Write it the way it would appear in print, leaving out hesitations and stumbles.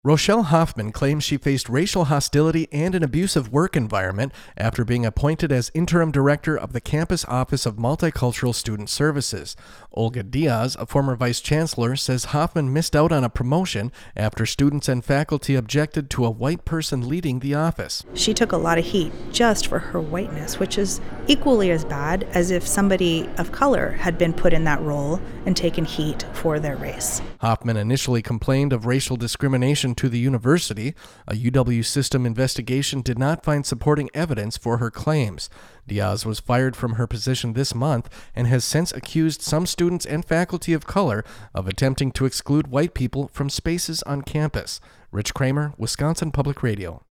Rochelle Hoffman claims she faced racial hostility and an abusive work environment after being appointed as interim director of the Campus Office of Multicultural Student Services. Olga Diaz, a former vice chancellor, says Hoffman missed out on a promotion after students and faculty objected to a white person leading the office. She took a lot of heat just for her whiteness, which is equally as bad as if somebody of color had been put in that role and taken heat for their race. Hoffman initially complained of racial discrimination to the university. A UW system investigation did not find supporting evidence for her claims. Diaz was fired from her position this month and has since accused some students and faculty of color of attempting to exclude white people from spaces on campus. Rich Kramer, Wisconsin Public Radio.